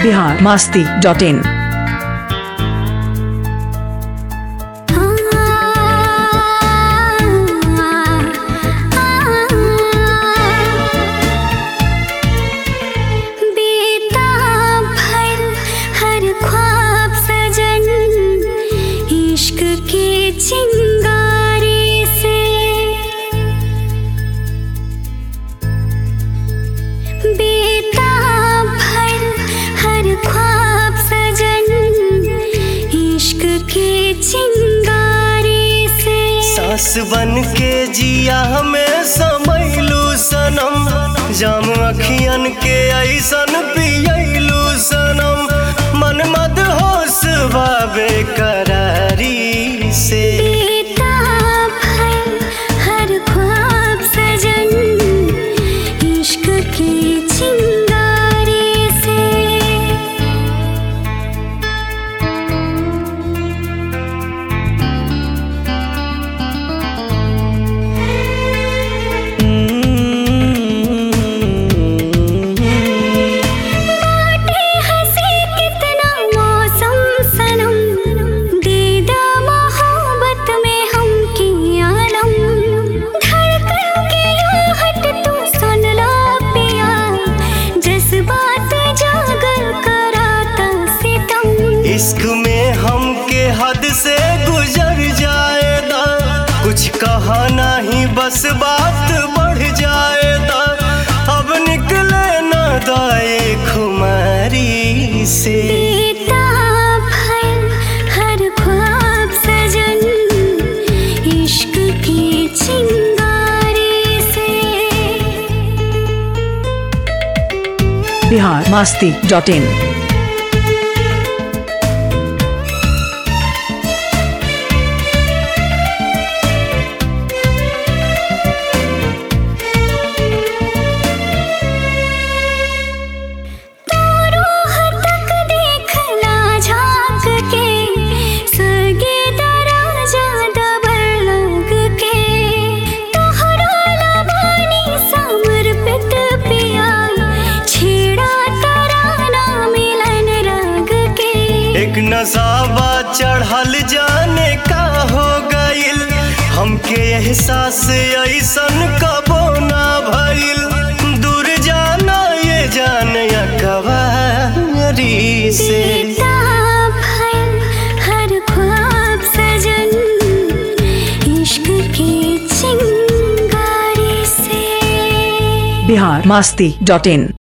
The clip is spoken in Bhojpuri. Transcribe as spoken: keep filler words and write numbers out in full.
Bihar Masti dot in. चिंगारी से बेताब भर हर ख्वाब सजन इश्क के चिंगारी से सास बन के जिया हमें समैलू सनम जाम अखियन के ऐसन पियलू सनम मन मद होश बाबे करारी से इश्क में हम के हद से गुजर जाएगा कुछ कहा नहीं बस बात बढ़ जाएगा अब निकले न दाए खुमारी से हर ख्वाब सजन इश्क की चिंगारी से बिहार मस्ती डॉट इन। एक नसाबा चढ़ल जाने का हो गइल हमके एहसास ऐसन कबो ना भइल दूर जाना ये जाने कवारी से हर ख्वाब सजन इश्क की चिंगारी से बिहार मस्ती डॉट इन।